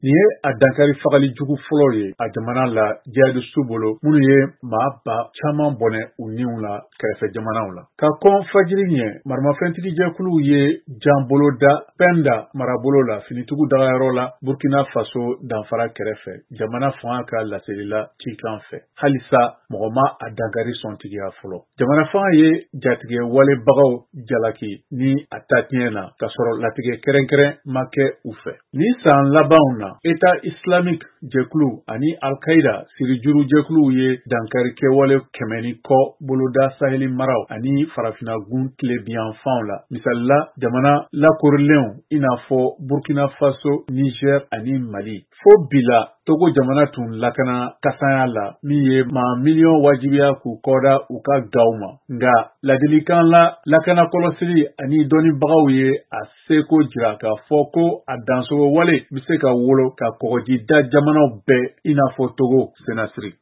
Nin ye a dankari fagali jugu fɔlɔ ye a jamana la jihadistu bolo minnu ye maa ba caman bɔnɛ u niw la kɛrɛfɛ jamanaw la. Ka kɔn fajiri ɲɛ maramafɛntigi jɛkuluw ye jan bolo da Penda marabolo la finitugu dagayɔrɔ la Burkina Faso danfara kɛrɛfɛ jamana fanga ka laselila cikan fɛ. Halisa mɔgɔ ma a dankari sɔntigiya fɔlɔ. Jamana fanga ye jatigɛ walebagaw jalaki ni a tatiɲɛ na ka sɔrɔ latigɛ kɛrɛnkɛrɛn ma kɛ u fɛ. Ni san labanw na État islamique jɛkulu ani Al-Qaïda sirijuru jɛkuluw ye dankari kɛwale 100 kɔ boloda Saheli maraw ani farafina gun tilebiyanfanw la. Misalila jamana lakorilenw i n'a fɔ Burkina Faso, Niger ani Mali. Fo bila Togo jamana tun lakana kasaya la min ye maa miliyɔn wajibiya k'u kɔda u ka gaw ma. Nga ladilikan la lakana kɔlɔsili ani dɔnnibagaw ye a seko jira k'a fɔ ko a dansogo wale bɛ se ka wolo ka kɔgɔjida jamanaw bɛɛ i n'a fɔ Togo senasiri.